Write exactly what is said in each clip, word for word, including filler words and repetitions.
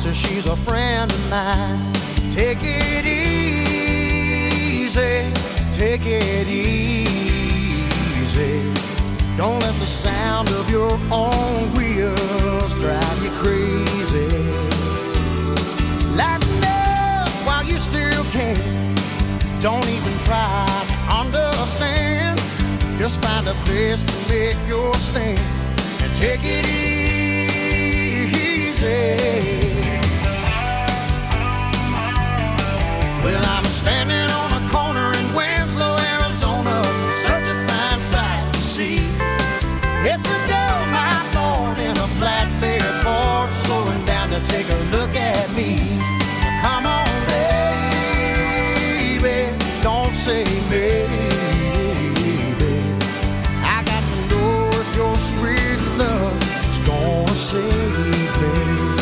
says she's a friend of mine. Take it easy, take it easy. Don't let the sound of your own wheels drive you crazy. Lighten up while you still can. Don't even try to understand. Just find a place to make your stand and take it easy. Well, I'm standing on a corner in Winslow, Arizona, such a fine sight to see. It's a girl, my lord, in a flatbed Ford, slowing down to take a look at me. So come on, baby, don't say maybe. I got to know if your sweet love is gonna save me.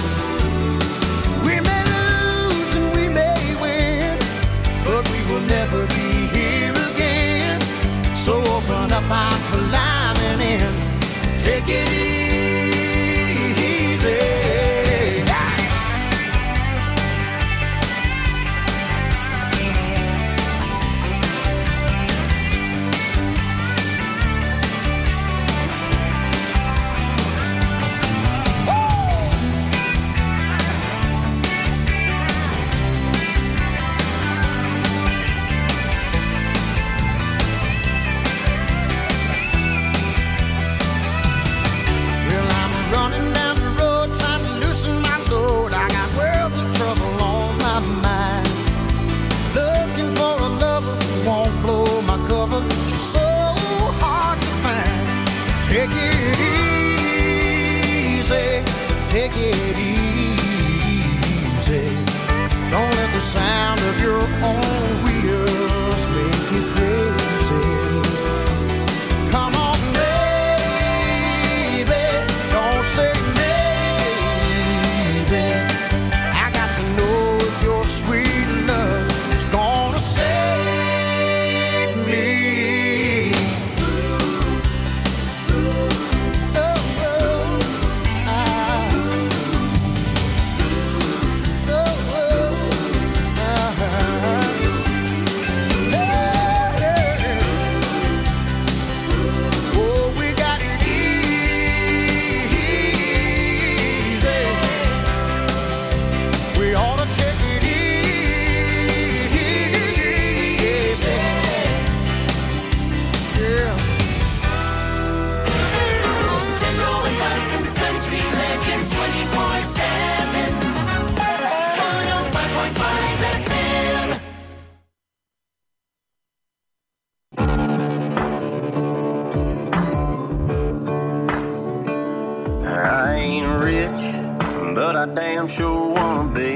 We may lose and we may win, but we will never be here again. So open up our climbing in. Take it easy. Take it easy, take it easy. Don't let the sound of your own wheels make you crazy. Come on, baby, don't say maybe. I got to know if your sweet love is gonna save me. Damn sure wanna be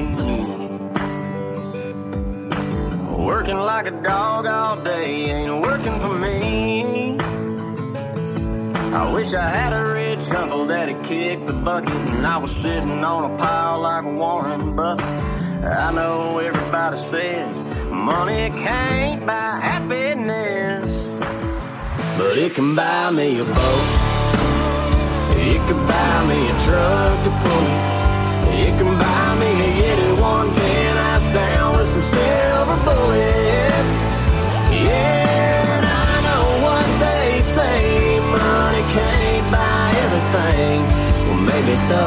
working like a dog all day ain't working for me. I wish I had a rich uncle that'd kick the bucket and I was sitting on a pile like Warren Buffett. I know everybody says money can't buy happiness, but it can buy me a boat, it can buy me a truck to pull. It can buy me a Yeti one ten ice down with some silver bullets. Yeah, and I know what they say, money can't buy everything. Well, maybe so,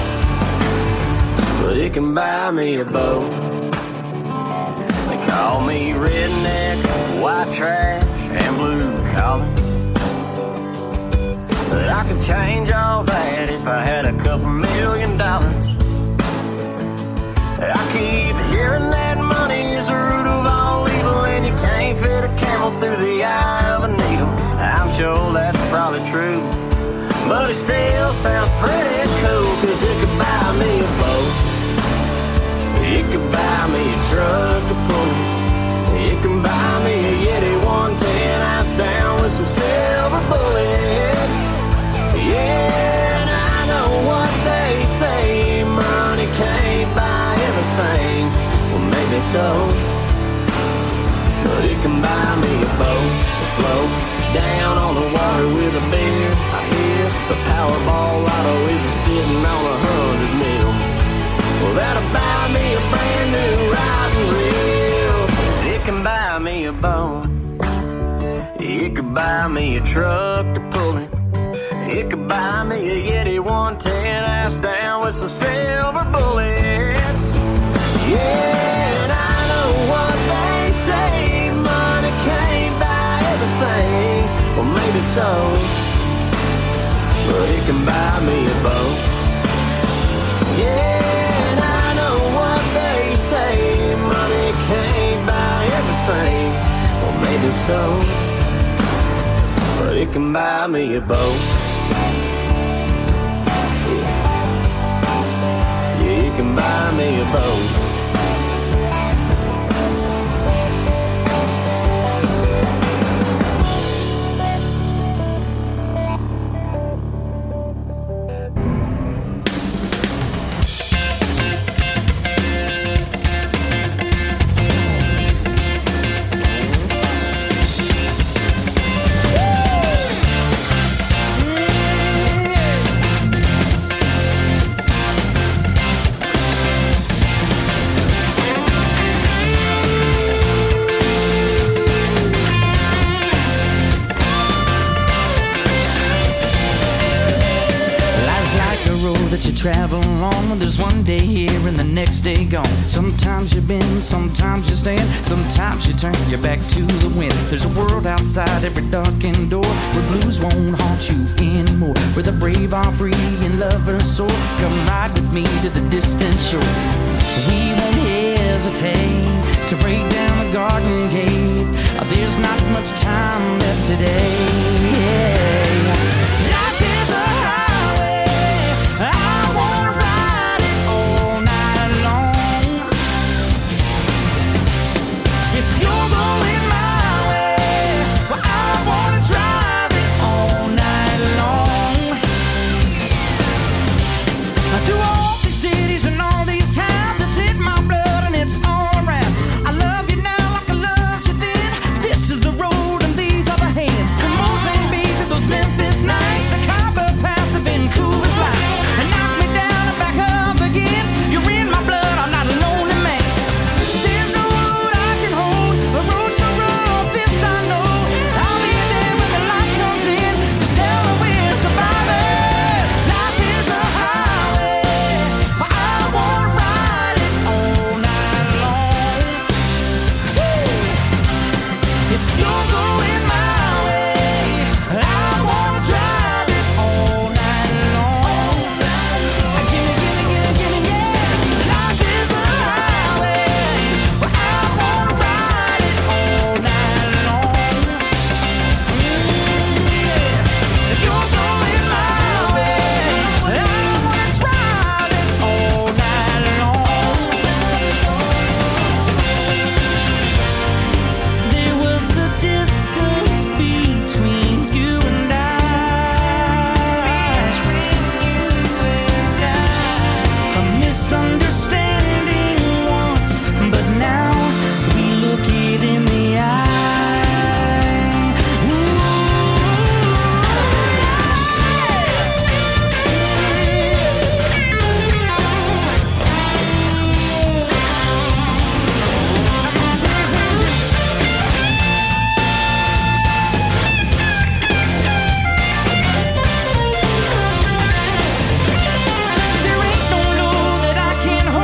but it can buy me a boat. They call me redneck, white trash, and blue collar, but I could change all that if I had a couple million dollars. I keep hearing that money is the root of all evil, and you can't fit a camel through the eye of a needle. I'm sure that's probably true, but it still sounds pretty cool, cause it could buy me a boat, it could buy me a truck to pull, it can buy me a Yeti one ten ice down with some silver bullets. Yeah, and I know what they say, money can't buy everything. Well, maybe so, but it can buy me a boat to float down on the water with a beer. I hear the Powerball lotto is sitting on a hundred mil. Well, that'll could buy me a truck to pull it. It could buy me a Yeti one ten ass down with some silver bullets. Yeah, and I know what they say, money can't buy everything. Well, maybe so, but it can buy me a boat. Yeah, and I know what they say, money can't buy everything. Well, maybe so, but it can buy me a boat. Yeah, it can buy me a boat. Travel on, there's one day here and the next day gone. Sometimes you bend, sometimes you stand, sometimes you turn your back to the wind. There's a world outside every darkened door where blues won't haunt you anymore, where the brave are free and lovers soar. Come ride with me to the distant shore. We won't hesitate to break down the garden gate. There's not much time left today. Yeah. Life is a highway, I There ain't no law that I can hold.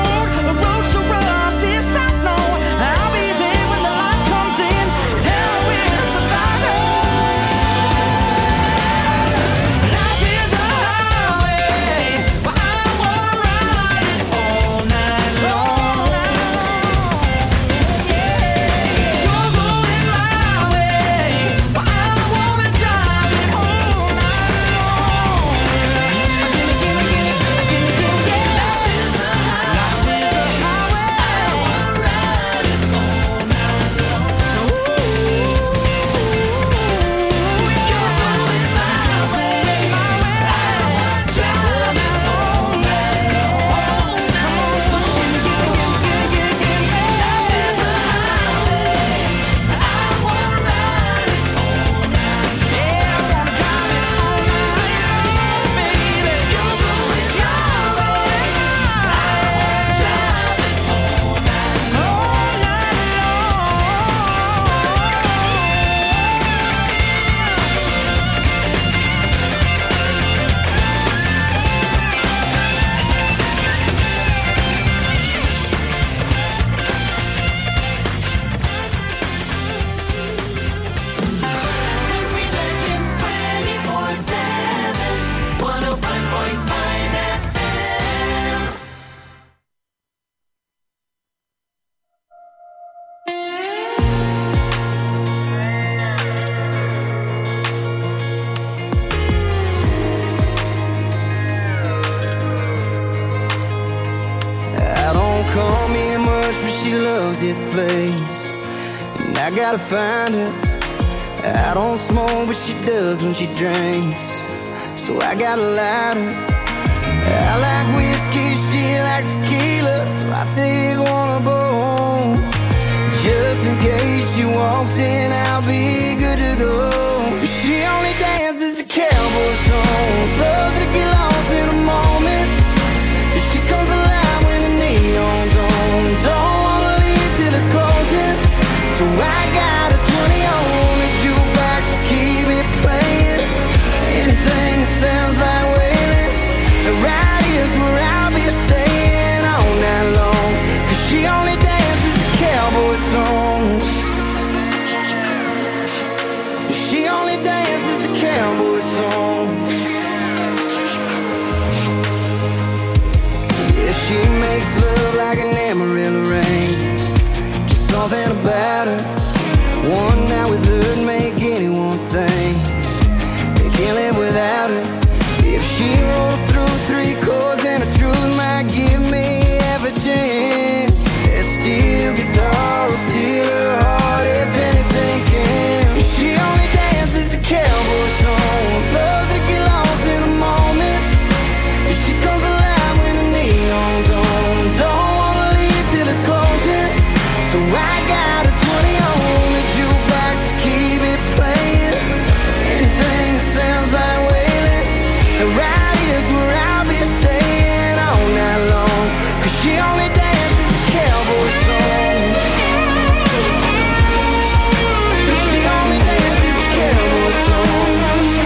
call me much, but she loves this place, and I gotta find her. I don't smoke, but she does when she drinks, so I gotta light her. I like whiskey, she likes tequila, so I take one of both. Just in case she walks in, I'll be good to go. She only dances to cowboy songs, loves to get lost in a moment. She comes alive when the neon's on, don't wanna leave till it's closing. So I got a twenty on the jukebox to keep it playing. Anything that sounds like wailing, right here's where I'll be staying all night long. Cause she only dances to cowboy songs. She only dances to cowboy songs. Yeah, she makes love like an Amarillo rain. Just something about her. One night with her'd make anyone think they can't live without her. If she rolls through three chords, then the truth might give me half a chance. That steel guitar will steal her heart if anything can. She only dances to cowboy songs, loves to get lost in a moment. She comes alive when the neon's on, don't wanna leave till it's closing. So I got a twenty on the jukebox to keep it playing. Anything that sounds like wailing, and right here's where I'll be staying all night long. Cause she only dances to cowboy songs. She only dances to cowboy songs.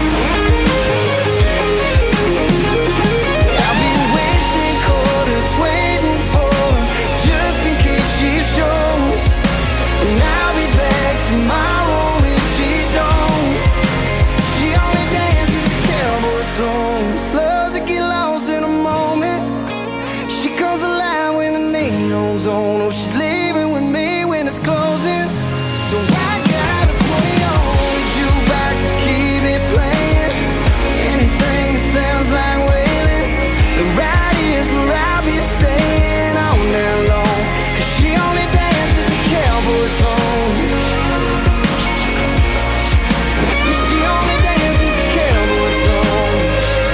I've been wasting quarters waiting for her, just in case she shows. And I'll be back tomorrow if she don't. She only dances to cowboy songs, loves to get lost in a moment. She comes alive when the neon's on. Oh, she's leaving with me when it's closing. So I got a twenty on the jukebox to keep it playing. Anything that sounds like wailing, and right here's where I'll be staying all night long. Cause she only dances to cowboy songs. She only dances to cowboy songs.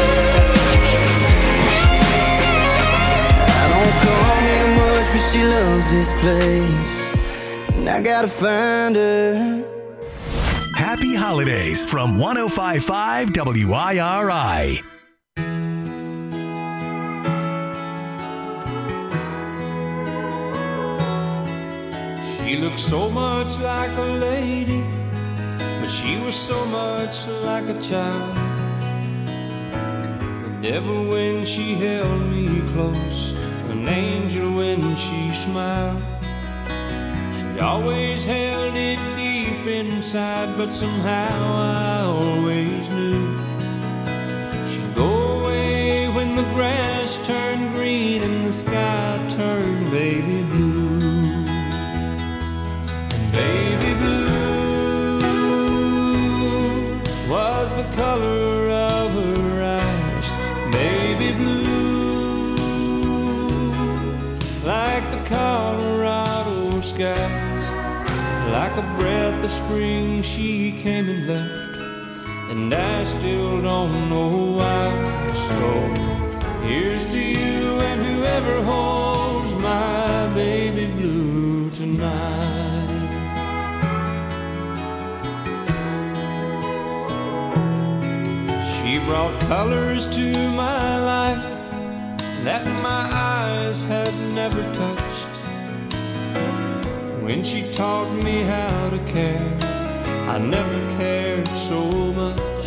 I don't call me much, but she loves this place, and I gotta find her. Happy holidays from one oh five point five W I R I. She looked so much like a lady, but she was so much like a child. The devil when she held me close, an angel when she smiled. She always held it deep inside, but somehow I always knew she'd go away when the grass turned green and the sky turned baby blue. And baby blue was the color of her eyes. Baby blue, like the Colorado skies. Like a breath of spring she came and left, and I still don't know why. So here's to you and whoever holds my baby blue tonight. She brought colors to my life that my eyes had never touched. When she taught me how to care, I never cared so much.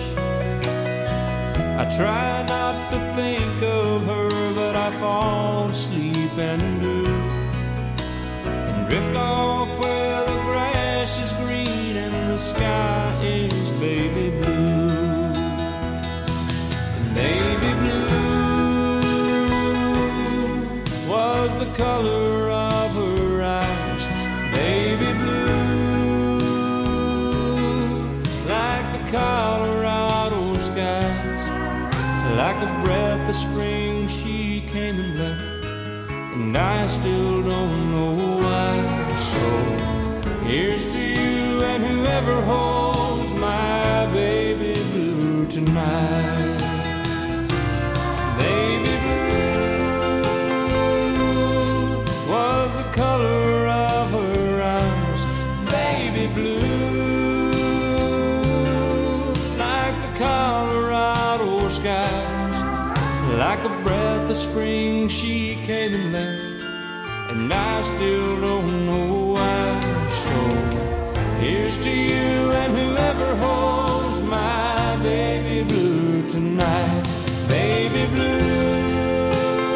I try not to think of her, but I fall asleep and do, and drift off where the grass is green and the sky is baby blue. And baby blue was the color of her eyes. Baby blue, like the Colorado skies. Like a breath of spring she came and left, and and I still don't know why. So here's to you and whoever holds my baby blue tonight. Baby blue was the color of her eyes. Baby blue, like the Colorado skies. Like a breath of spring she came and left, and I still don't know why. So here's to you and whoever holds my baby blue tonight. Baby blue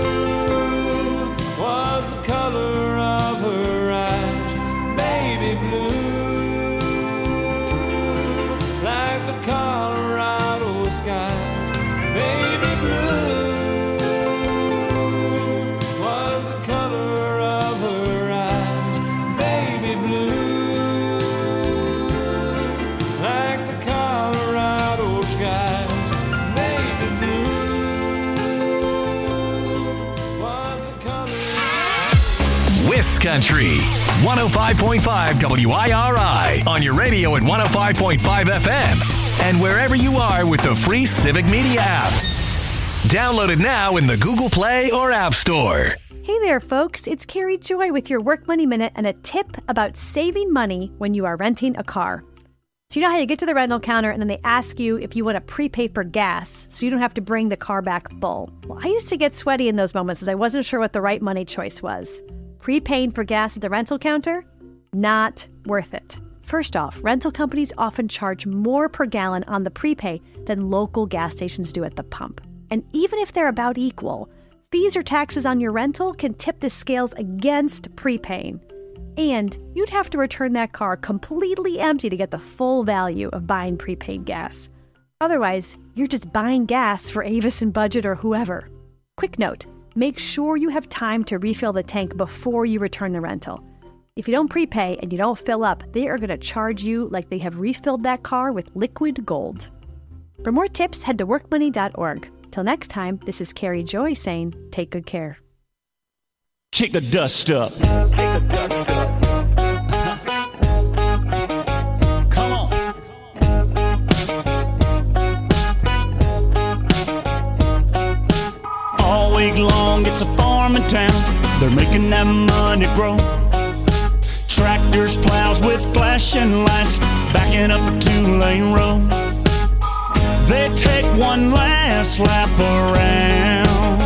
was the color of her eyes. Baby blue, like the Colorado skies. Baby blue was the color of her eyes. Baby blue, like the Colorado skies. Baby blue was the color of Wiss Country, one oh five point five W I R I, on your radio at one oh five point five F M, and wherever you are with the free Civic Media app. Download it now in the Google Play or App Store. Hey there, folks. It's Carrie Joy with your Work Money Minute and a tip about saving money when you are renting a car. So you know how you get to the rental counter and then they ask you if you want to prepay for gas so you don't have to bring the car back full. Well, I used to get sweaty in those moments as I wasn't sure what the right money choice was. Prepaying for gas at the rental counter? Not worth it. First off, rental companies often charge more per gallon on the prepay than local gas stations do at the pump. And even if they're about equal, fees or taxes on your rental can tip the scales against prepaying. And you'd have to return that car completely empty to get the full value of buying prepaid gas. Otherwise, you're just buying gas for Avis and Budget or whoever. Quick note, make sure you have time to refill the tank before you return the rental. If you don't prepay and you don't fill up, they are going to charge you like they have refilled that car with liquid gold. For more tips, head to work money dot org. Till next time, this is Carrie Joy saying, take good care. Kick the dust up. Come on. All week long, it's a farming town. They're making that money grow. Tractors, plows with flashing lights, backing up a two-lane road. They take one last lap around.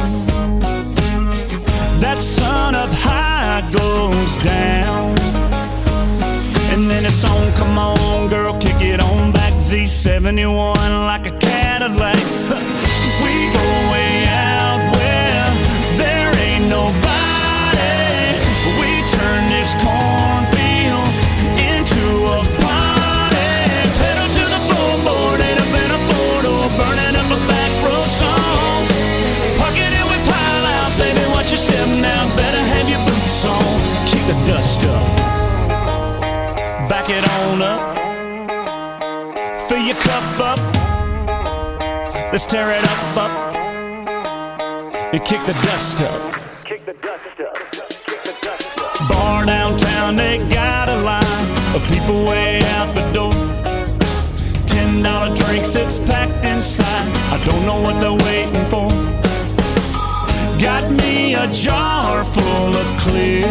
That sun up high goes down. And then it's on, come on girl, kick it on back. Z seventy-one like a Cadillac. We go way out where there ain't nobody. We turn this cornfield into a party. Pedal to the floorboard, ain't a been a four-door, burning up a back row song. Park it and we pile out, baby, watch your step now, better have your boots on. Kick the dust up, back it on up, fill your cup up, let's tear it up, up, and kick the dust up. Kick the dust up. Bar downtown, they got a line of people way out the door. Ten dollar drinks, it's packed inside. I don't know what they're waiting for. Got me a jar full of clear,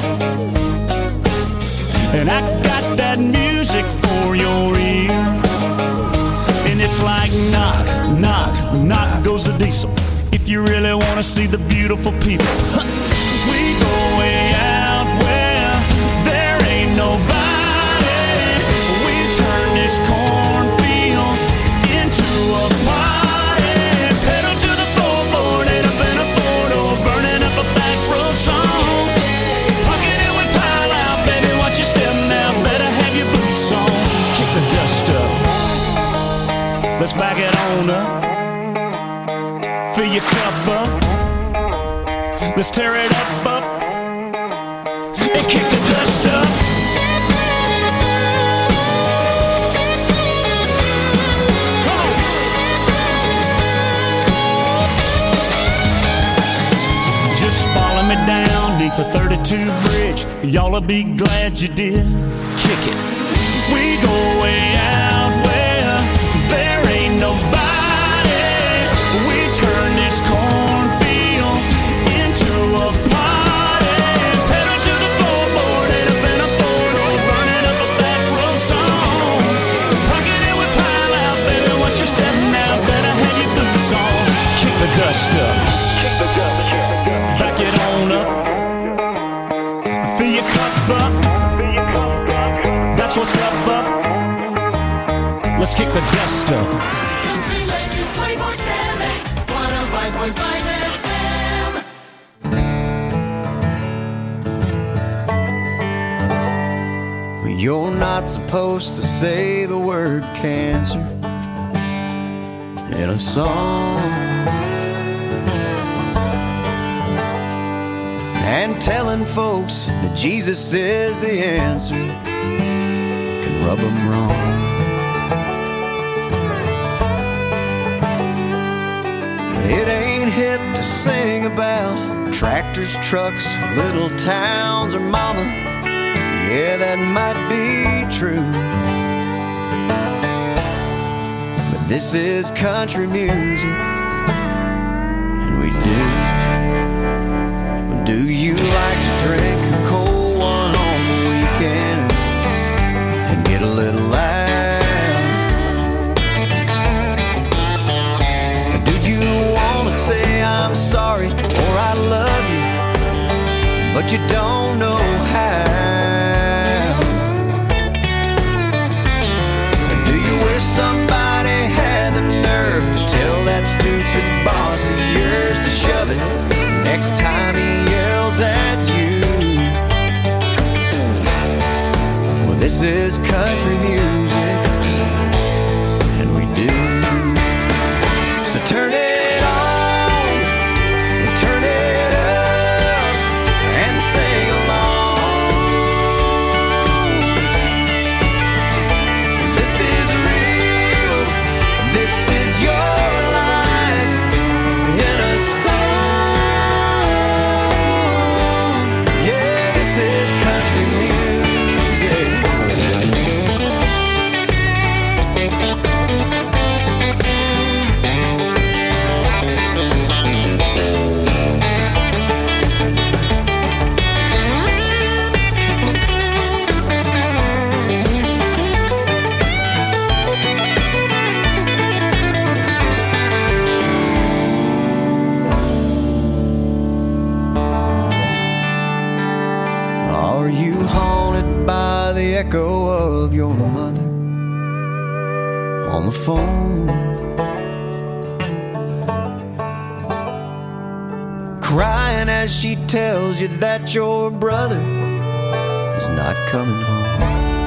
and I got that music for your ear. And it's like knock, knock, knock goes the diesel. If you really want to see the beautiful people, we go way out where there ain't nobody. We turn this cornfield into a party. Pedal to the floorboard, ain't up in a four-door, burning up a back row song. Pocket it, we pile out, baby, watch your step now, better have your boots on. Kick the dust up, let's back it on up, fill your cup up, let's tear it up, up, beneath the thirty-two bridge. Y'all'll be glad you did. Kick it. We go way out where there ain't nobody. We turn this cornfield into a party. Pedal to the floorboard, head up in a four-door, running up a back road song. Pumpkin it with pile out, baby, watch your step now. Better have your boots on. Kick the dust up. Kick the dust up. Back it on up. Fill your cup up. That's what's up, up. Let's kick the dust up. Country Legends twenty-four seven, one oh five point five F M. Well, you're not supposed to say the word cancer in a song. And telling folks that Jesus is the answer can rub them wrong. It ain't hip to sing about tractors, trucks, little towns, or mama. Yeah, that might be true, but this is country music, and we do. Do you like to drink a cold one on the weekend and get a little loud? Do you want to say I'm sorry or I love you, but you don't know how? Do you wish somebody had the nerve to tell that stupid boss of yours to shove it next time he yells at you? Well, this is country music, and we do. So turn it on, and turn it up, and sing along. This is real, this is your life in a song. Yeah, this is country music. Are you haunted by the echo of your mother on the phone, crying as she tells you that your brother is not coming home?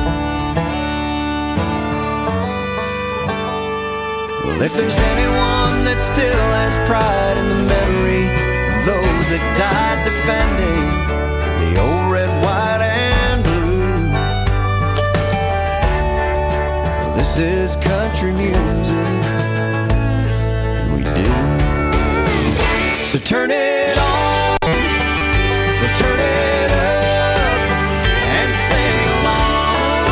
Well, if there's anyone that still has pride in the memory of those that died defending the old red, white, and blue, well, this is country music, and we do. So turn it on, or turn it up, and sing along.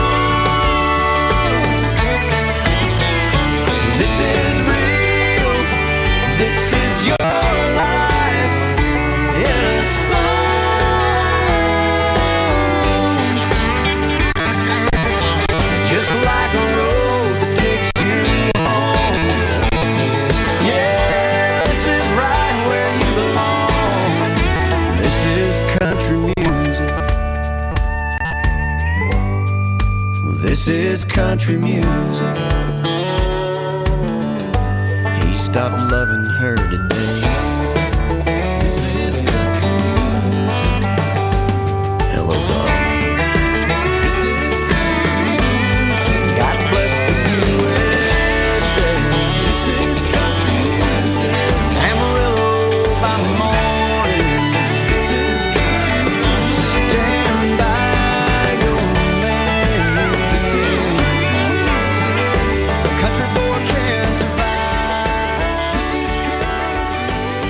This is real, this is your life in a song. Just like a road that takes you home. Yeah, this is right where you belong. This is country music. This is country music. He stopped loving her today. This is country music. Hello, darling. This is country music. God bless the U S A. This is country music. Amarillo by morning. This is country music. Stand by your man. This is country music. A country boy can survive. This is country music.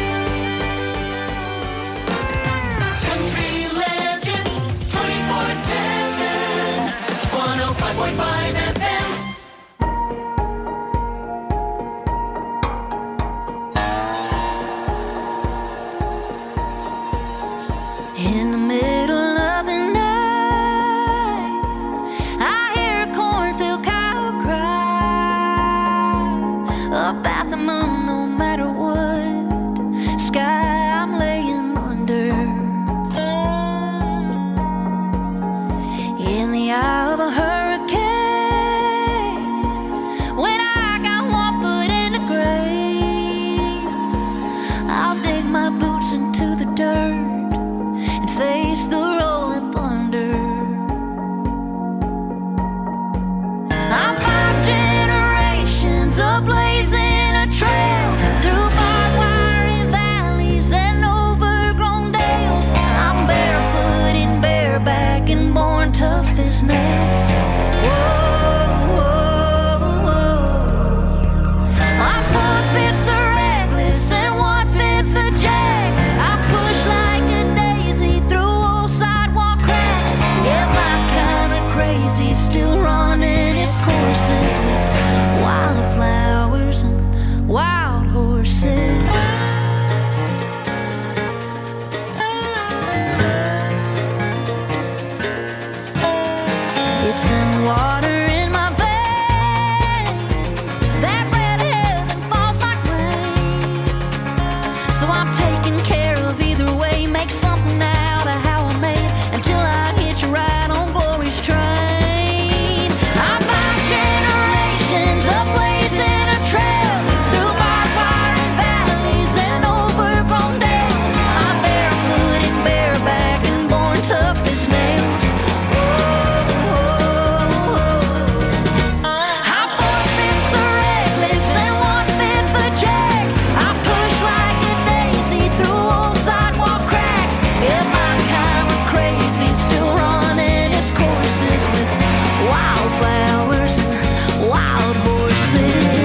his nails. Whoa, whoa, whoa. My four fifths are reckless and one fifth a jack. I push like a daisy through old sidewalk cracks. Yeah, my kind of crazy, still running its courses with wildflowers and wild horses. It's in water in my veins. That red heaven falls like rain. So I'm taking care of either way. Make something out of how I made until I hitch a ride on glory's train. I'm five generations of blazing a trail through barbed wire and valleys and overgrown dales. I'm barefoot and bareback and born tough as nails. I'm four fifths a reckless and one fifth a jack. I push like a daisy through old sidewalk cracks. Yeah, my kind of crazy, still running its courses with wildflowers and wild horses.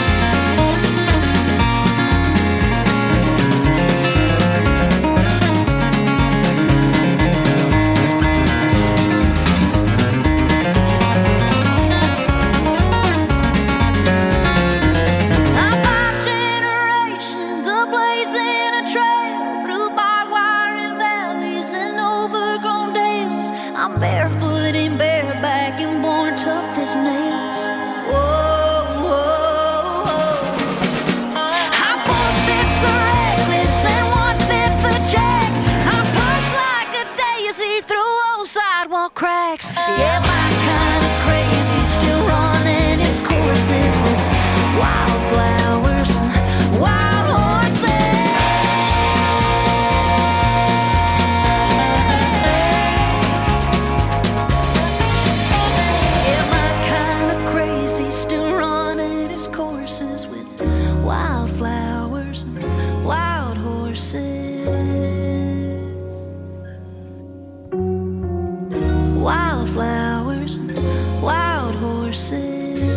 I'm five generations of blazing a trail through barbed wire and valleys and overgrown dales. I'm barefoot and bareback and born tough as nails. Whoa, whoa, whoa. I'm four fifths a reckless and one fifth a jack. I push like a daisy through old sidewalk cracks. Yeah, my kind of crazy, still running its courses with wildflowers and wild horses. Yeah, my kind of crazy, still running its courses with wildflowers and wild horses. Wildflowers and wild horses.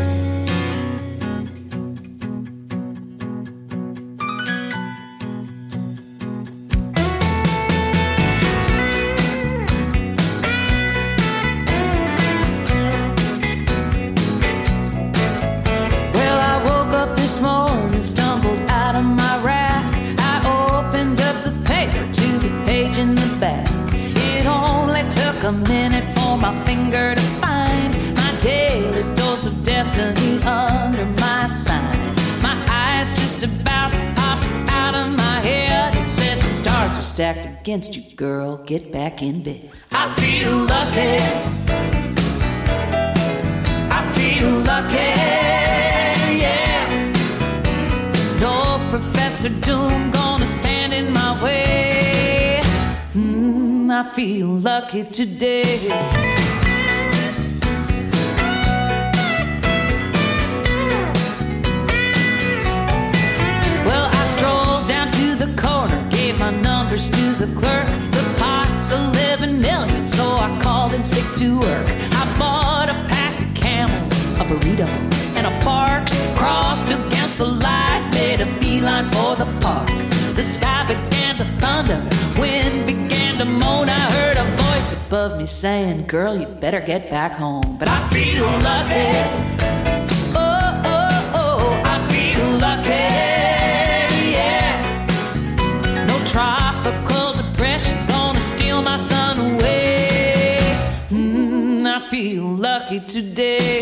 Well, I woke up this morning, stumbled out of my rack. I opened up the paper to the page in the back. It only took a minute for my finger to find my daily dose of destiny under my sign. My eyes just about popped out of my head. It said the stars were stacked against you, girl. Get back in bed. I feel lucky. I feel lucky. Yeah. No Professor Doom gonna stand in my way. Mm, I feel lucky today. Well, I strolled down to the corner, gave my numbers to the clerk. The pot's eleven million, so I called in sick to work. I bought a pack of Camels, a burrito, and a Barks. Crossed against the light, made a beeline for the park. The sky began to thunder, wind began to moan. I heard a voice above me saying, girl, you better get back home. But I feel lucky. Oh, oh, oh, I feel lucky. Yeah. No tropical depression gonna steal my sun away. Mm, I feel lucky today.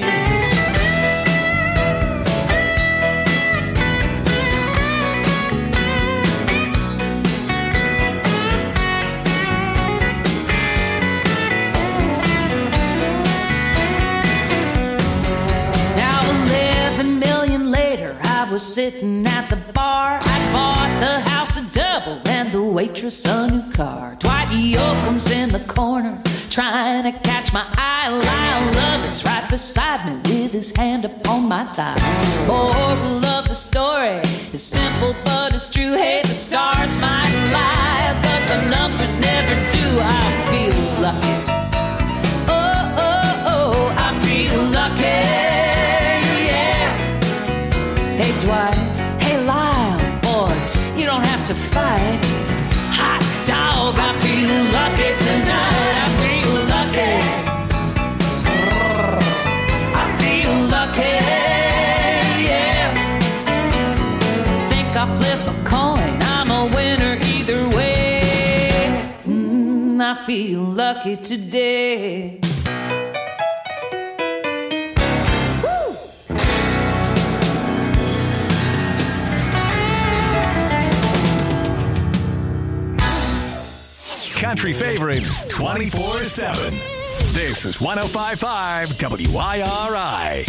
Was sitting at the bar. I bought the house a double and the waitress a new car. Dwight Yoakam's in the corner trying to catch my eye. Lyle Lovett's right beside me with his hand upon my thigh. Moral of the story is simple but it's true. Hey, the stars might lie, but the numbers never do. I feel lucky. Oh, oh. I feel lucky today. Country favorites twenty-four seven. This is one oh five point five W I R I.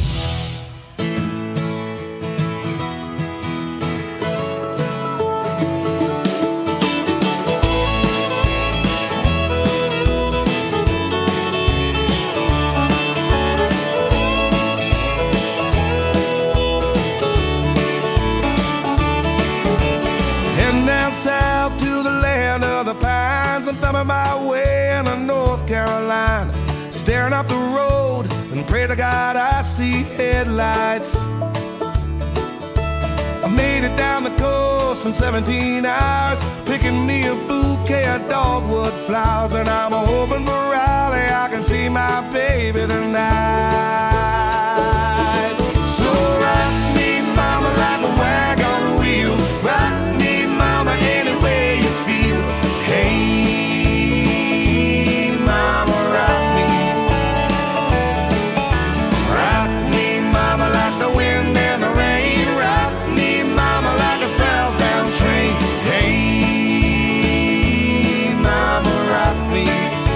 Heading down south to the land of the pines, I'm thumbing my way into North Carolina, staring up the road and pray to God I see headlights. I made it down the coast in seventeen hours, picking me a bouquet of dogwood flowers, and I'm hoping for Raleigh I can see my baby tonight. So rock me, mama, like a wagon wheel. Rock me, mama, any way you feel. Hey, mama, rock me. Rock me, mama, like the wind and the rain. Rock me, mama, like a southbound train. Hey, mama, rock me.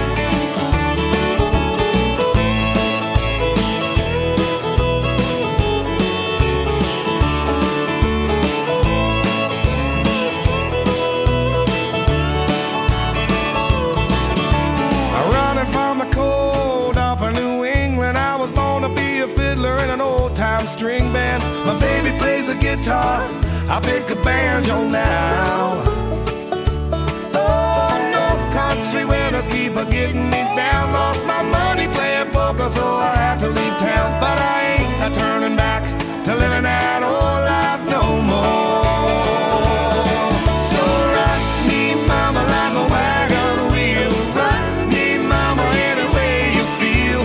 From the cold up in New England, I was born to be a fiddler in an old-time string band. My baby plays the guitar, I pick a banjo now. Oh, North Country winters keep a getting me down. Lost my money playing poker, so I had to leave town. But I ain't a turning back to living that old life no more. So rock me, mama, like a wagon wheel. Rock me, mama, any way you feel.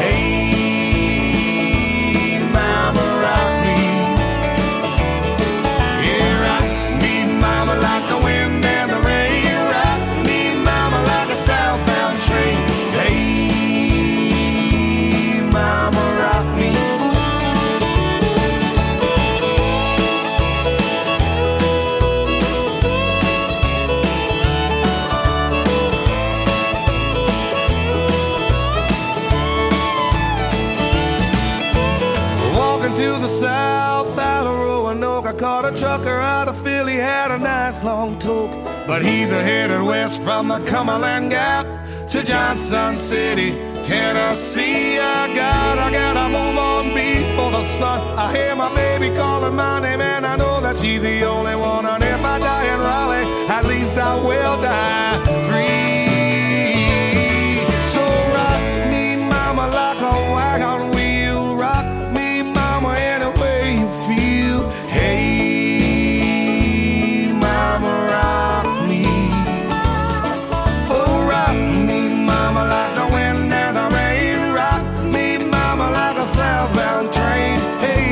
Hey, mama, rock me. Yeah, rock me, mama, like the wind and the rain. Rock me, mama, like a southbound train. Hey, mama, rock me. Walking to the south out of Roanoke, I caught a trucker out of Philly, had a nice long toke. But he's a headed west from the Cumberland Gap to Johnson City, Tennessee. I got, I gotta move on before the sun. I hear my baby calling my name, and I know that she's the only one. And if I die in Raleigh, at least I will die free. So rock me, mama, like a wagon wheel. Rock me, mama, any way you feel. Hey, mama, rock me. Oh, rock me, mama, like the wind and the rain. Rock me, mama, like a southbound train. Hey,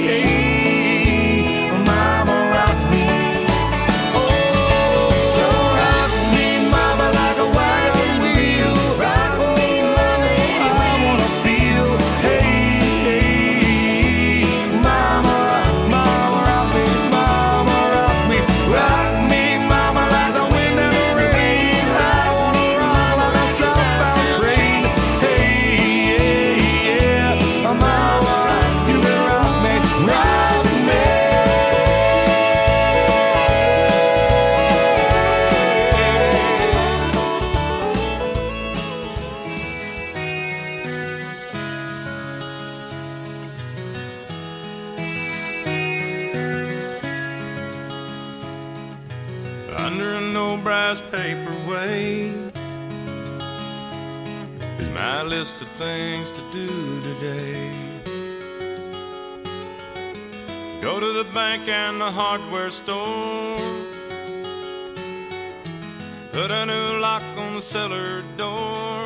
hey, mama, rock me. Oh, so rock me, mama, like a wagon wheel. Rock me, mama, I wanna feel. Hey, hey, mama, mama, rock me, mama, rock me. Rock me, mama, like the wind and the rain. I wanna rock like a southbound train. Hey, yeah, yeah, mama, you can rock me, rock me. Under an old brass paperweight is my list of things to do today. Go to the bank and the hardware store, put a new lock on the cellar door.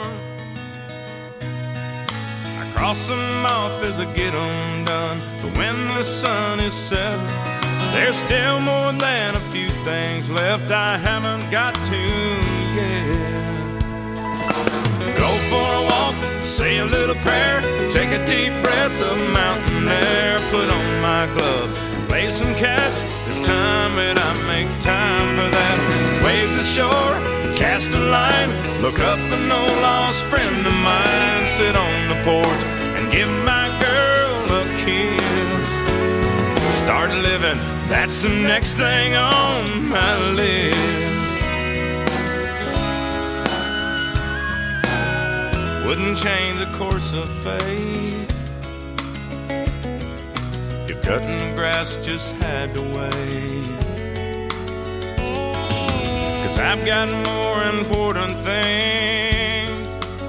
I cross them off as I get them done, but when the sun is set, there's still more than a few things left I haven't got to yet. say a little prayer, take a deep breath of mountain air, put on my glove, play some catch. It's time that I make time for that. Wave the shore, cast a line, look up an old lost friend of mine, sit on the porch and give my girl a kiss. Start living, that's the next thing on my list. Wouldn't change the course of fate. You're cutting the grass, just had to wait. Cause I've got more important things,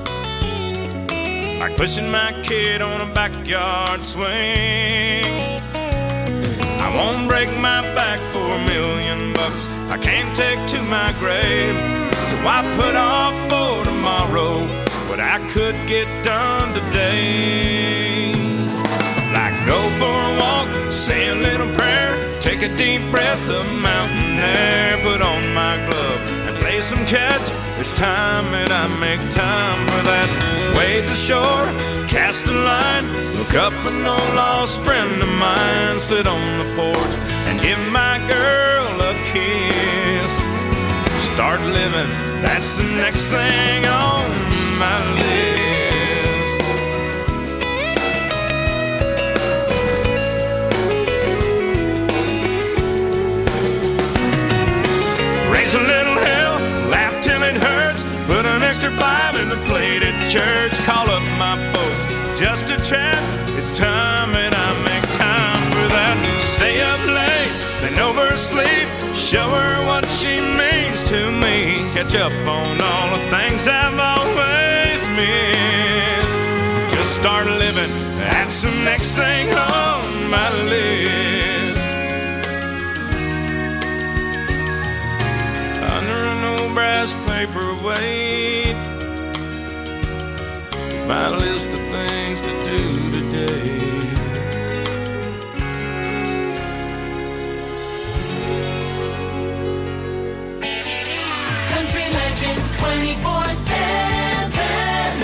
like pushing my kid on a backyard swing. I won't break my back for a million bucks I can't take to my grave. So I put off for tomorrow what I could get done today. Like go for a walk, say a little prayer, take a deep breath of mountain air, put on my glove and play some catch. It's time that I make time for that. Wade the shore, cast a line, look up an old lost friend of mine, sit on the porch and give my girl a kiss. Start living, that's the next thing on my list. Raise a little hell, laugh till it hurts, put an extra five in the plate at church, call up my folks just to chat. It's time that I make time for that. Stay up late, then oversleep, show her what she means to me, catch up on all the things I've always missed. Just start living, that's the next thing on my list. Under an old brass paperweight, my list of things to do today. Country Legends twenty-four seven.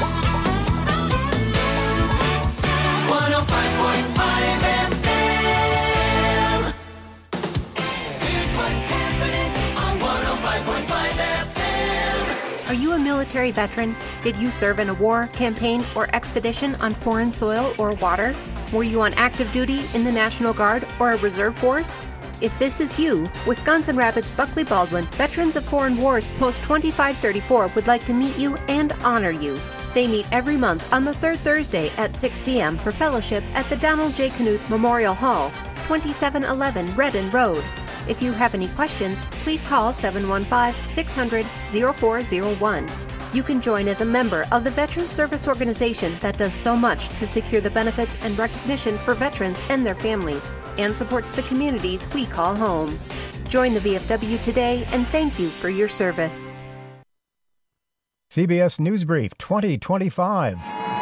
one oh five point five F M. Here's what's happening on one oh five point five F M. Are you a military veteran? Did you serve in a war, campaign, or expedition on foreign soil or water? Were you on active duty in the National Guard or a reserve force? If this is you, Wisconsin Rapids Buckley Baldwin Veterans of Foreign Wars Post twenty-five thirty-four would like to meet you and honor you. They meet every month on the third Thursday at six p.m. for fellowship at the Donald J. Knuth Memorial Hall, twenty-seven eleven Redden Road. If you have any questions, please call seven one five, six hundred, oh four oh one. You can join as a member of the Veteran Service Organization that does so much to secure the benefits and recognition for veterans and their families, and supports the communities we call home. Join the V F W today, and thank you for your service. C B S News Brief twenty twenty-five.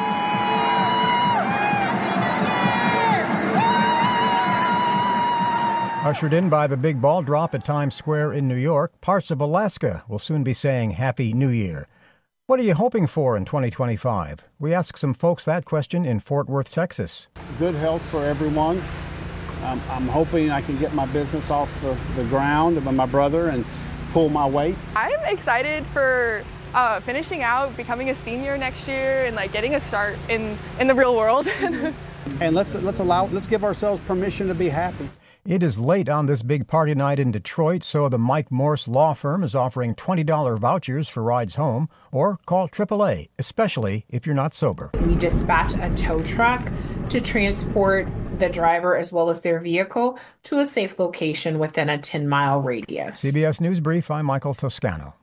Ushered in by the big ball drop at Times Square in New York, parts of Alaska will soon be saying Happy New Year. What are you hoping for in twenty twenty-five? We asked some folks that question in Fort Worth, Texas. Good health for everyone. Um, I'm hoping I can get my business off the, the ground with my brother and pull my weight. I'm excited for uh, finishing out, becoming a senior next year, and like getting a start in, in the real world. And let's let's allow let's give ourselves permission to be happy. It is late on this big party night in Detroit, so the Mike Morse Law Firm is offering twenty dollars vouchers for rides home, or call triple A, especially if you're not sober. We dispatch a tow truck to transport the driver as well as their vehicle to a safe location within a ten-mile radius. C B S News Brief, I'm Michael Toscano.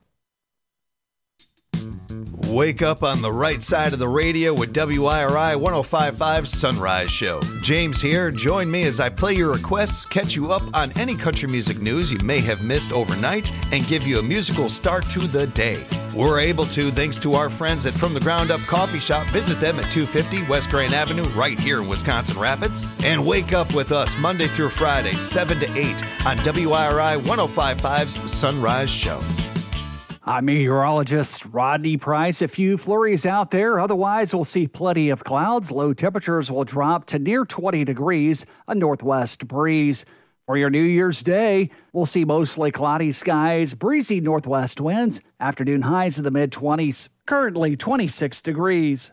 Wake up on the right side of the radio with W I R I one oh five point five Sunrise Show. James here. Join me as I play your requests, catch you up on any country music news you may have missed overnight, and give you a musical start to the day. We're able to thanks to our friends at From the Ground Up Coffee Shop. Visit them at two fifty West Grand Avenue right here in Wisconsin Rapids. And wake up with us Monday through Friday, seven to eight on W I R I one oh five point five's Sunrise Show. I'm meteorologist Rodney Price. A few flurries out there. Otherwise, we'll see plenty of clouds. Low temperatures will drop to near twenty degrees, a northwest breeze. For your New Year's Day, we'll see mostly cloudy skies, breezy northwest winds, afternoon highs in the mid-twenties. Currently twenty-six degrees.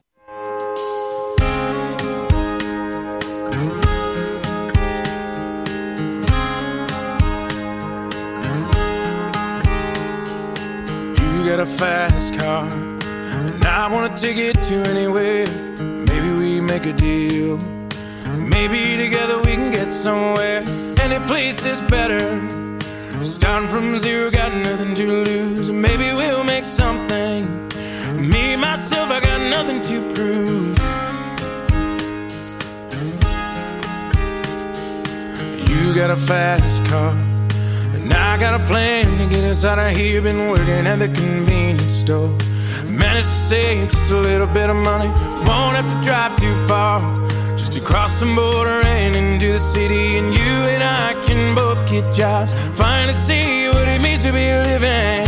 Got a fast car, and I wanna take it to anywhere. Maybe we make a deal. Maybe together we can get somewhere. Any place is better. Starting from zero, got nothing to lose. Maybe we'll make something. Me, myself, I got nothing to prove. You got a fast car, and I got a plan to get us out of here. Been working at the convenience store. Managed to save just a little bit of money. Won't have to drive too far, just to cross the border and into the city. And you and I can both get jobs, finally see what it means to be living.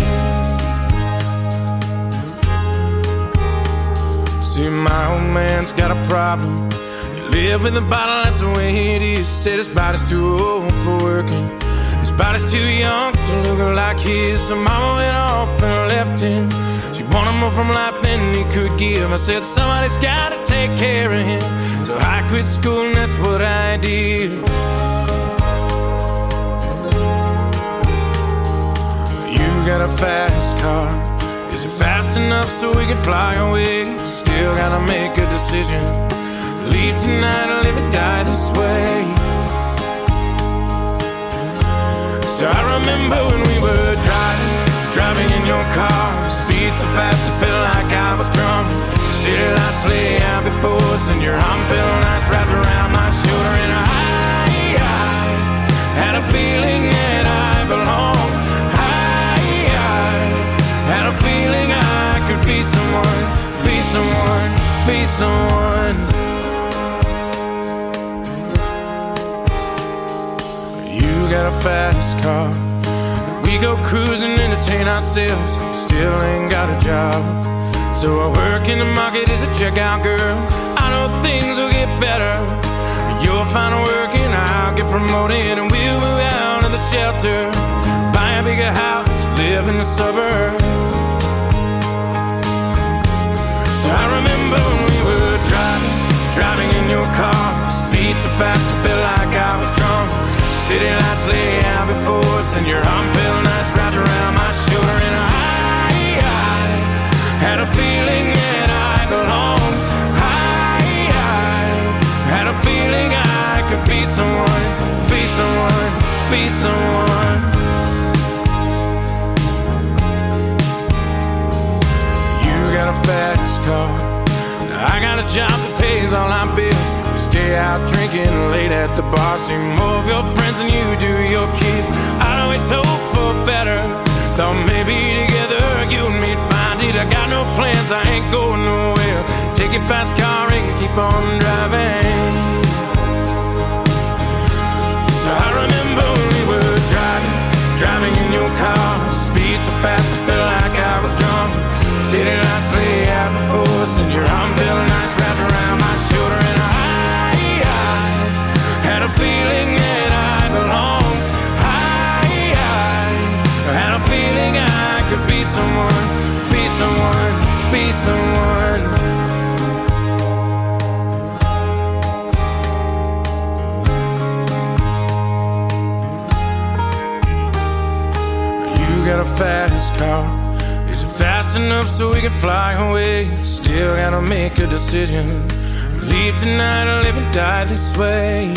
See, my old man's got a problem. You live in the bottle, that's the way it is. Said his body's too old for working. His body's too young to look like his. So mama went off and left him. She wanted more from life than he could give. I said somebody's gotta take care of him. So I quit school and that's what I did. You got a fast car. Is it fast enough so we can fly away? Still gotta make a decision. Leave tonight or live or die this way. So I remember when we were driving, driving in your car. Speed so fast it felt like I was drunk. City lights lay out before us, and your arm felt nice wrapped around my shoulder. And I, I had a feeling that I belonged. I, I had a feeling I could be someone, be someone, be someone. You got a fast car. We go cruising, entertain ourselves. Still ain't got a job. So I work in the market as a checkout girl. I know things will get better. You'll find work and I'll get promoted, and we'll move out of the shelter, buy a bigger house, live in the suburbs. So I remember when we were driving, driving in your car. Speed so fast it felt like I was drunk. City lights lay out before us, and your arm felt nice wrapped around my shoulder. And I, I had a feeling that I belonged. I, I had a feeling I could be someone, be someone, be someone. You got a fast car. I got a job that pays all our bills. We stay out drinking late at the bar. See more of your friends than you do your kids. I always hope for better. Thought maybe together you and me'd find it. I got no plans, I ain't going nowhere. Take your fast car and keep on driving. So I remember when we were driving, driving in your car. Speed so fast it felt like I was drunk. City lights lay out before us, and your arm felt nice wrapped around my shoulder. And I, I had a feeling that I belonged. I, I had a feeling I could be someone, be someone, be someone. You got a fast car. Is it fast enough so we can fly away? Still gotta make a decision. Leave tonight or live and die this way.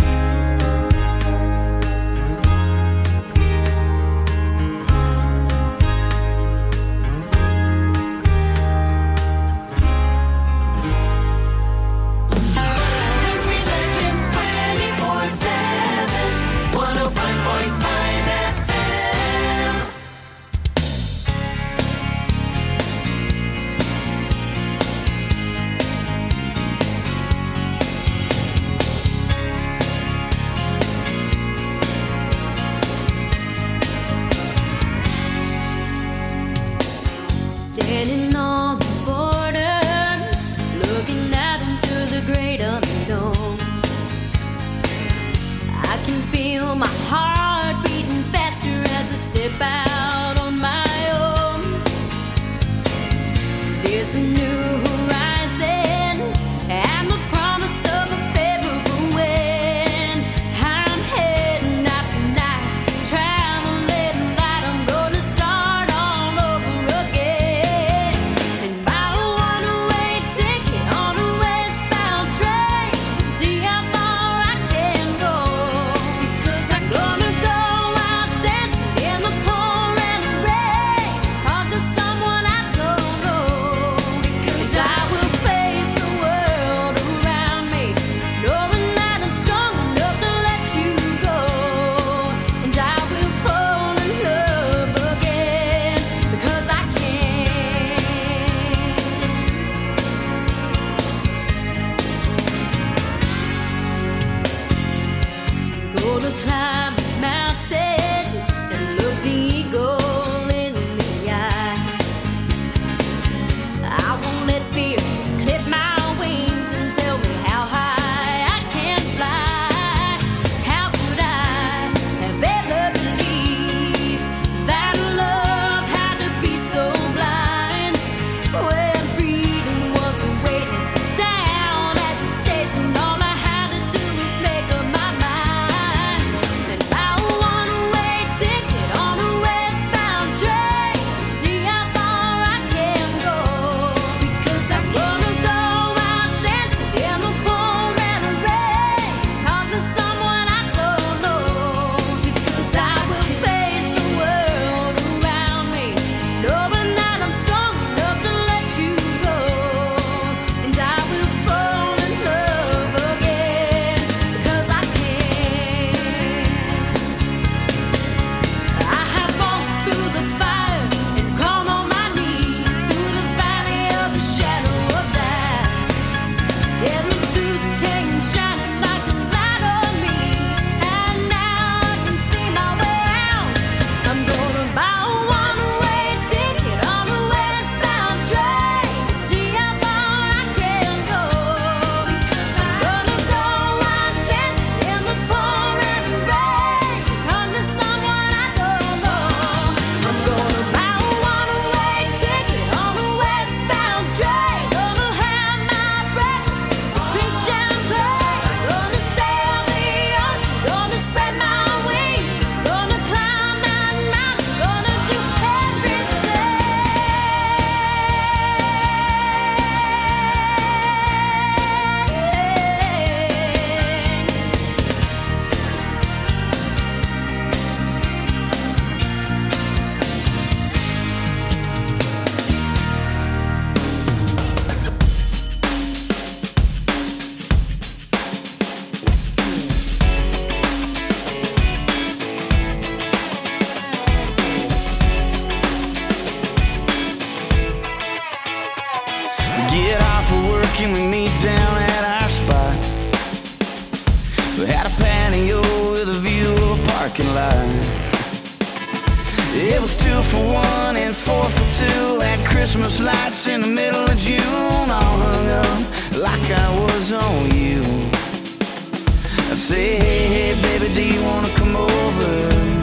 get off of work and we meet down at our spot. We had a patio with a view of a parking lot. It was two for one and four for two. Had Christmas lights in the middle of June, all hung up like I was on you. I say, hey, hey, baby, do you wanna come over?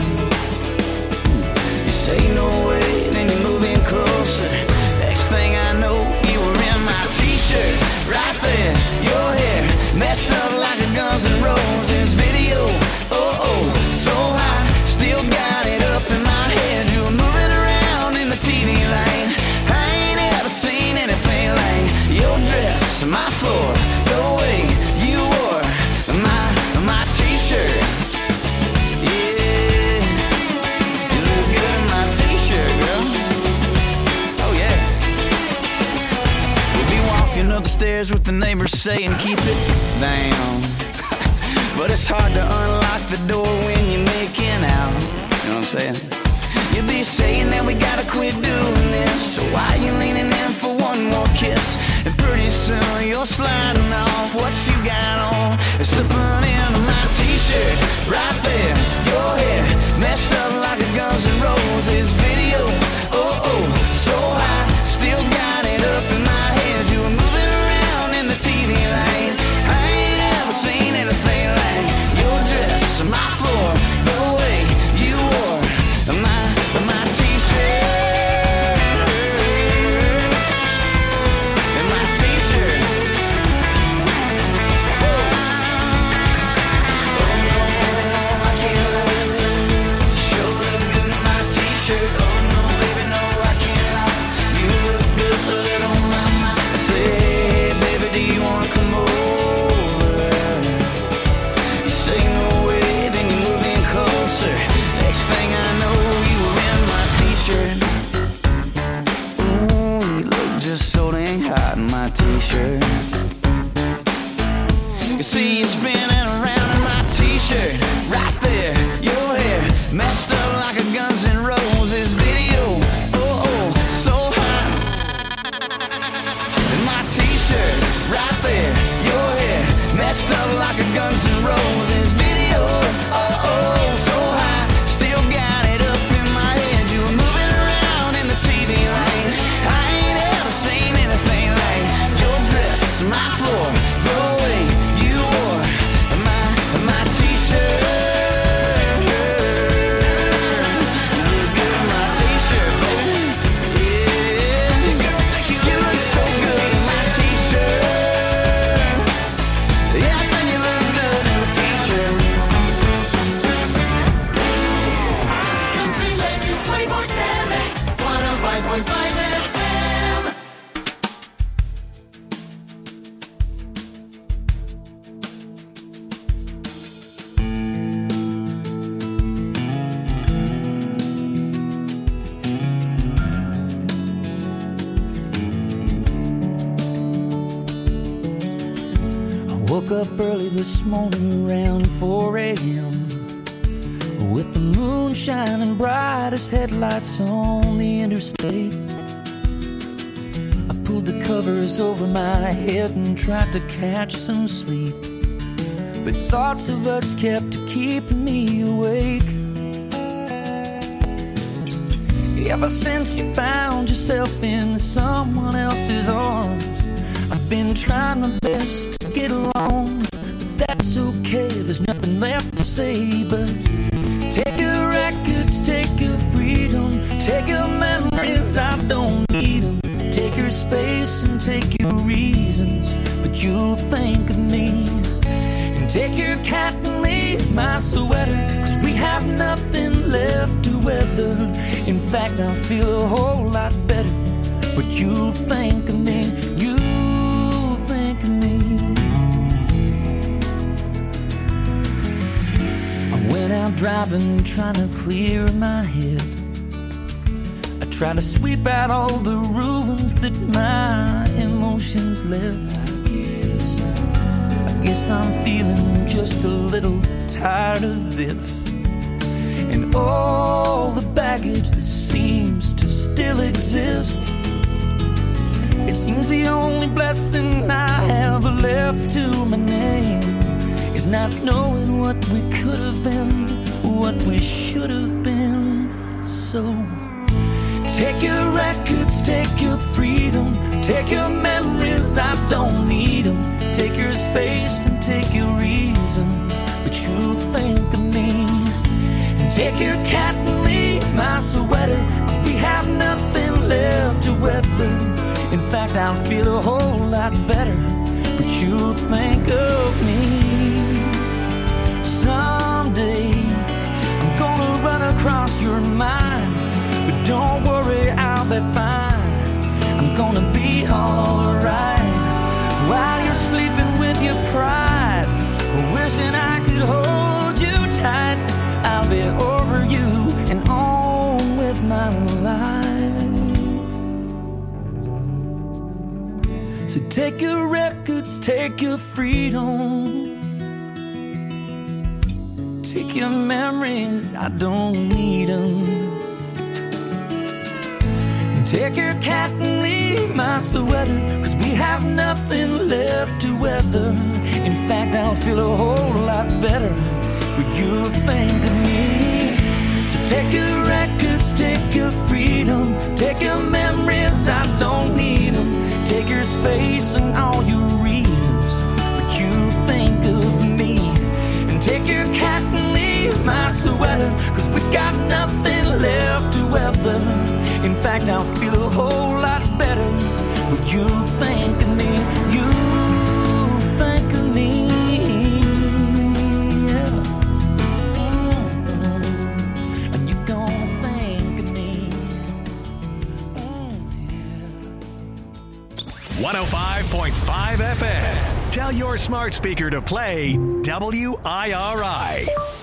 You say no way, then you move in closer. Next thing I know, you were in my t-shirt, right there. Your hair messed up like a Guns N' Roses video. Oh, oh, so high, still got it up in my head. You were moving around in the T V lane. I ain't ever seen anything like your dress, my floor, the way you wore my, my t-shirt. Yeah, you look good in my t-shirt, girl. Oh yeah. We'll be walking up the stairs with the neighbors saying keep it down. But it's hard to unlock the door when you're making out. You know what I'm saying? You'll be saying that we gotta quit doing this. So why you leaning in for one more kiss? And pretty soon you're sliding off what you got on and slipping into my t-shirt. Right there, your hair messed up like a Guns N' Roses video. Oh, oh, so high, still got it up in my head. You were moving around in the T V lane. I ain't ever seen anything like your dress, my floor, the way you wore my, my t-shirt. And my t-shirt. Oh no, I can't lie. Sure look good in my t-shirt. Oh no, baby, no, I can't lie. You look good on my mind. I say, hey, baby, do you wanna come over? You say no way, then you move in closer. Next thing I know, you were in my t-shirt. Ooh, you look just so dang hot in my t-shirt. You see you spinning around in my t-shirt. Right there, your hair messed up like a Guns N' Roses video. Oh, oh, so hot. In my t-shirt, right there, your hair messed up like a Guns N' Roses video. Oh, oh, so high, still got it up in my head. You were moving around in the T V lane. I ain't ever seen anything like your dress, my floor, the way you wore my, my t-shirt. You look good in my t-shirt, baby. Yeah, you look so good in my t-shirt. Yeah, I think you look good in a t-shirt. Country Legends twenty-four seven, one oh five point five F M. I woke up early this morning around four a.m. with the moon shining bright as headlights on the interstate. I pulled the covers over my head and tried to catch some sleep, but thoughts of us kept keeping me awake. Ever since you found yourself in someone else's arms, I've been trying my best to get along, but that's okay, there's nothing left to say. But take your records, take your freedom, take your memories, I don't need them. Take your space and take your reasons, but you'll think of me. And take your cat and leave my sweater, cause we have nothing left to weather. In fact, I feel a whole lot better, but you'll think of me, you'll think of me. I went out driving, trying to clear my head. I tried to sweep out all the ruins that my emotions left. I guess, I guess I'm feeling just a little tired of this, and all the baggage that seems to still exist. It seems the only blessing I have left to my name is not knowing what we could have been, what we should have been. So take your records, take your freedom, take your memories, I don't need them. Take your space and take your reasons, but you think of me. And take your cat and leave my sweater, 'cause we have nothing left to weather. In fact, I'll feel a whole lot better, but you think of me. Someday I'm gonna run across your mind, but don't worry, I'll be fine. I'm gonna be alright while you're sleeping with your pride, wishing I could hold you tight. I'll be over you and on with my life. So take your records, take your freedom, take your memories, I don't need them. Take your cat and leave my sweater, 'cause we have nothing left to weather. In fact, I'll feel a whole lot better when you think of me. So take your records, take your freedom, take your memories, I don't need them. Take your space and all your reasons, but you think of me. And take your cat and leave my sweater, 'cause we got nothing left to weather. In fact, I'll feel a whole lot better when you think of me. You think of me, yeah. Mm-hmm. And you're gonna think of me. Mm-hmm. one oh five point five F M. Tell your smart speaker to play W I R I.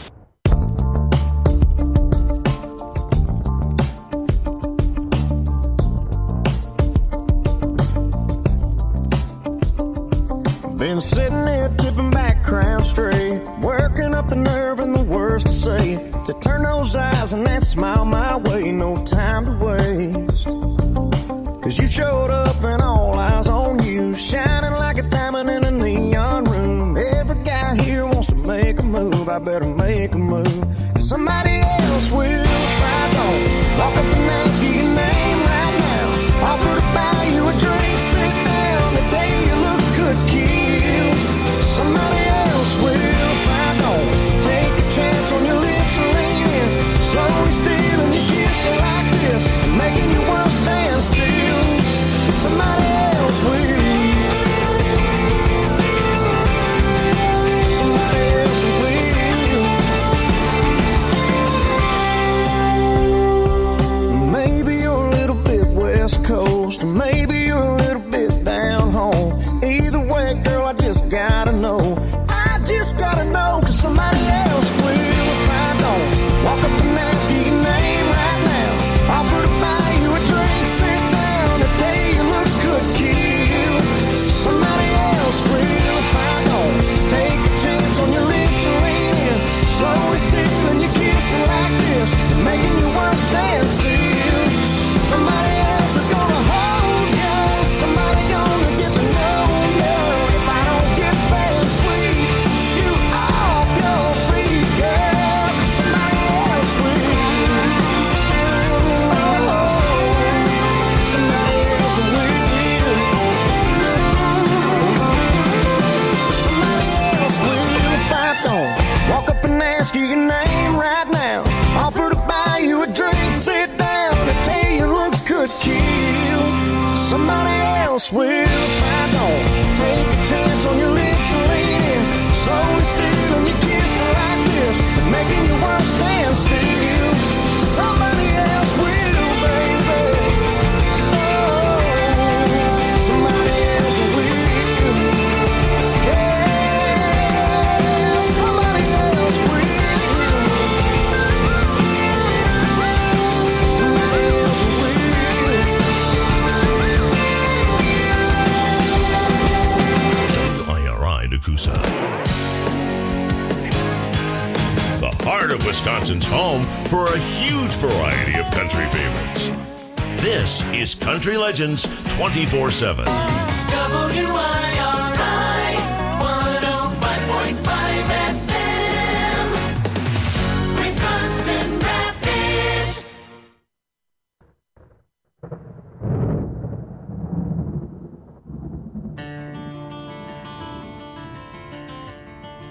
Been sitting here tipping back, crown straight, working up the nerve and the words to say, to turn those eyes and that smile my way, no time to waste. 'Cause you showed up and all eyes on you, shining like a diamond in a neon room. Every guy here wants to make a move, I better make a move, 'cause somebody else will if I don't. Walk up and ask you your name right now, offer to buy you a drink, sit down, they tell you your looks could kill. Somebody else will if I don't. Take a chance on your lips and lean in, slowly stealing your kissing like this, making your world stand still. Somebody else will. Somebody else will. Maybe you're a little bit West Coast, or maybe you're a little bit down home. Either way, girl, I just gotta know. I just gotta know, 'cause somebody else will if I don't. Walk up and ask you your name right now, offer to buy you a drink, sit down, and tell you your looks could kill. Somebody else will if I don't. Take a chance on your lips and lean in, slowly stealing your kissing like this, making your world stand still. Somebody else is gonna hold you, somebody gonna get to know you. If I don't get very sweet, you off your feet, girl, 'cause somebody else will. Oh, somebody else will. Somebody else will if I don't. Walk up and ask you your name right now, offer to buy you a drink, sit down, and tell you looks could kill. Somebody else will if I don't. Take a chance on your lips and lean in, slowly stealing your kissing like this, making your world stand still. Somebody else will, baby. Oh, somebody else will. Yeah, somebody else will. Somebody else will. I R I Nakusa. The heart of Wisconsin's home for a huge variety of country favorites. This is Country Legends twenty-four seven. W I